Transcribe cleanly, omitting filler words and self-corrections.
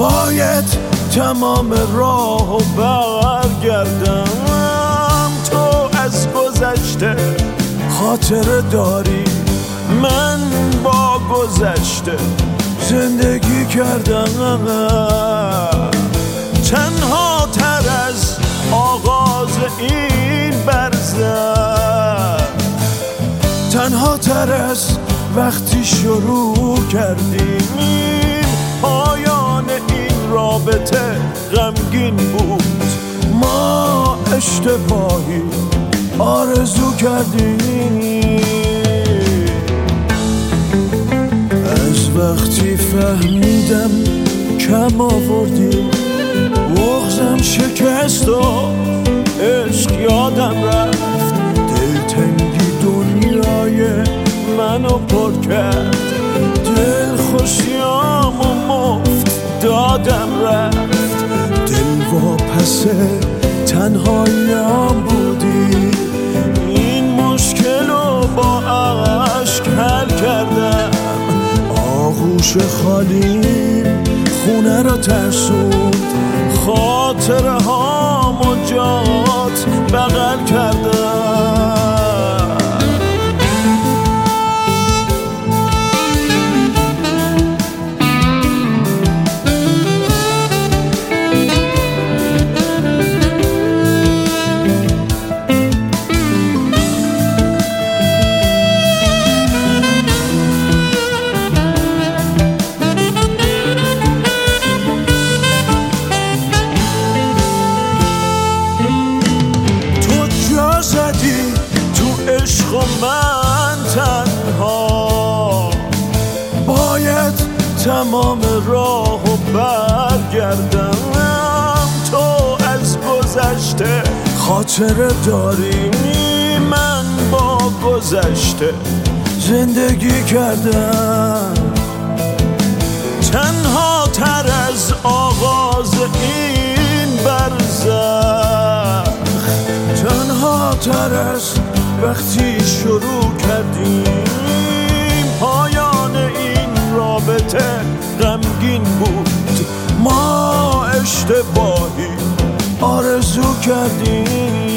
باید تمام راهو برگردم. تو از گذشته خاطره داری، من با گذشته زندگی کردم. تنها تر از آغاز این برزخ، تنها تر از وقتی شروع کردیم. پایان این رابطه غمگین بود، ما اشتباهی آرزو کردیم. از وقتی فهمیدم کم آوردی، بغضم شکست و عشق یادم رفت. دلتنگی دنیای منو پر کرد، دل خوشیامو مفت دادم رفت. دل واپس تنهاییام بودی، این مشکلو با عشق حل کردم. آغوش خالیم خونه رو ترسوند، خاطره هامو جات بغل کردم. عشق و من تنها باید تمام راهو برگردم. تو از گذشته خاطره داری، من با گذشته زندگی کردم. تنها تر از آغاز این برزخ، تنها تر از وقتی شروع کردیم. پایان این رابطه غمگین بود، ما اشتباهی آرزو کردیم.